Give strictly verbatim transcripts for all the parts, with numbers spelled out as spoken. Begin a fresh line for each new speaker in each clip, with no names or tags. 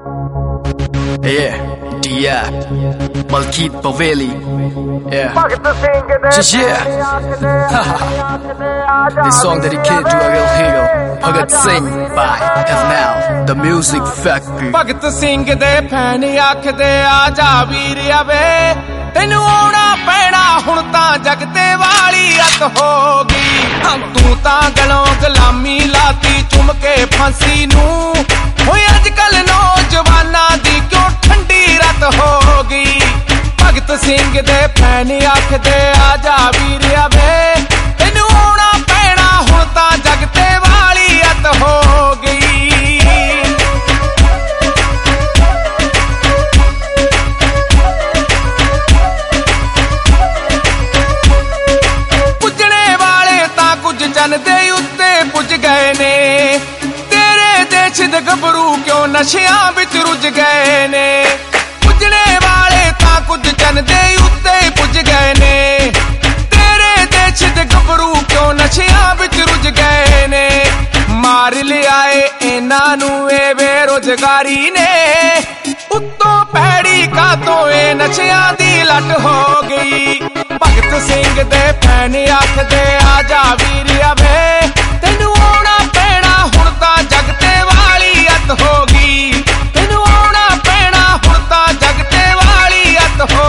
Yeah, D I, Malkit Paveli. Yeah, yeah. This song dedicated to a real hero, Bhagat Singh by F N L, The Music Factory.
Bhagat Singh de fan aakhde aaja veer awe tenu auna pena hun ta jag te wali at hogi tu ta galon gulami laati chum ke phansi nu hoy aj kal nojwana di kyo thandi rat hogi Bhagat Singh de fan aakhde aaja veer awe tenu auna pena hun ta jag te wali at hogi जन दे उत्ते पुज गए ने तेरे देश दे गभरू क्यों नशियां विच रुझ गए ने पुजने वाले तां कुछ जन दे उत्ते पुज गए ने तेरे देश दे गभरू क्यों नशियां विच रुझ गए ने मार लियाए इन्हां नूं ए बेरोजगारी ने उत्तों पैड़ी कातों ए नशियां दी लट हो गई भगत सिंह दे फैन आखदे आजा वीर आवे तैनू आउणा पैना हुण तां जग ते वाली अत हो गई तैनू आउणा पैना हुण तां जग ते वाली अत हो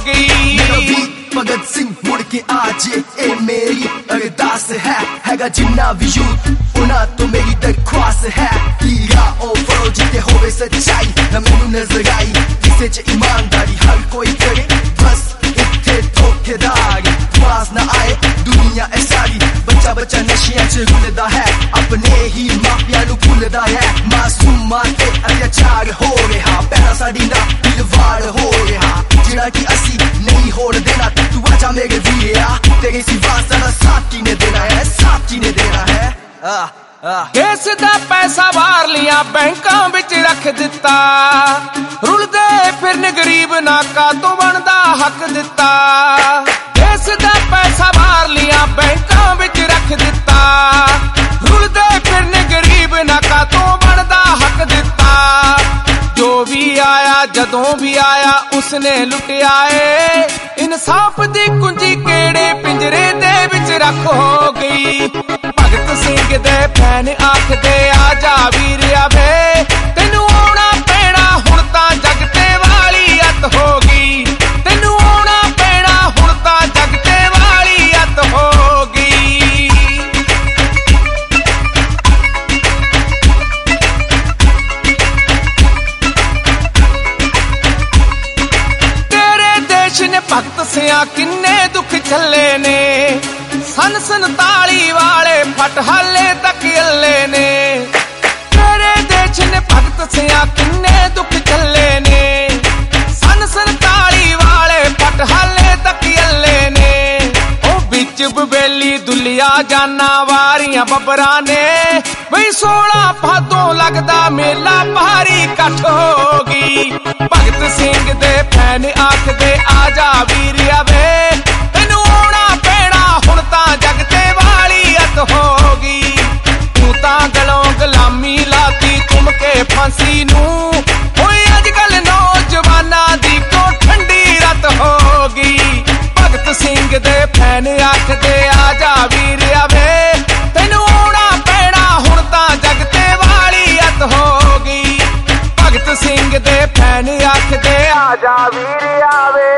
गई
भगत सिंह मुड़ के आजे ए मेरी अरदास है हैगा जिन्ना भी यूथ उन्हां तो मेरी दरख्वास्त है हीरा ओ फौज ते होवे सच्चाई ना मैनू नजर आई किसे च ईमानदारी हर कोई करे बस इत्थे धोखेदारी पास ना आए दुनिया ऐ सारी बच्चा बच्चा नशियां च रुलदा है अपने ही मापियां नू भुलदा है मासूमां ते अत्याचार हो रहा पैरा साडी ना दिलवार हो रहा जिहड़ा कि असी नहीं होड़ देना तू आजा मेरे वीरा तेरे सिवा सारा साथ किने देना है साथ किने देना है आ
केस दा पैसा बाहर लिया बैंकां विच रख दिता रुलदे फिरन गरीब नाका तो बनदा हक दिता केस दा पैसा बाहर लिया बैंकां विच रख दिता रुलदे फिरन गरीब नाका तो बनदा हक दिता जो भी आया जदों भी आया उसने लुटिया ए इंसाफ दी कुंजी केड़े पिंजरे दे विच रख हो गई भगत सिंह दे फैन आखदे आजा वीर आवे तैनू आउणा पैना हुण तां जग ते वाली अत हो गई तैनू आउणा पैना हुण तां जग ते वाली अत हो गई तेरे देश ने भगत सिंह किन्ने दुख झल्ले ने सन संताली वाले फट हाले तक अल्ले ने तेरे देश ने भगत सिंह किन्ने दुख झल्ले ने सन संताली वाले फट हाले तक अल्ले ने ओ बिच बवेली दुलिया जाना वारियां बबरा ने बई सोलह भादों लगदा मेला भारी कठ हो गई भगत सिंह दे फैन आखदे आजा वीर आवे तैनू आउणा पैना हुण तां जग ते वाली अत हो गई तू तां गलों गुलामी लाती चुम के फांसी नू होए अज कल नौजवानां दी क्यों ठंडी रत हो गई भगत सिंह दे फैन आखदे आजा वीर आवे तैनू आउणा पैना हुण तां जग ते वाली अत हो गई भगत सिंह दे फैन आखदे आजा वीर आवे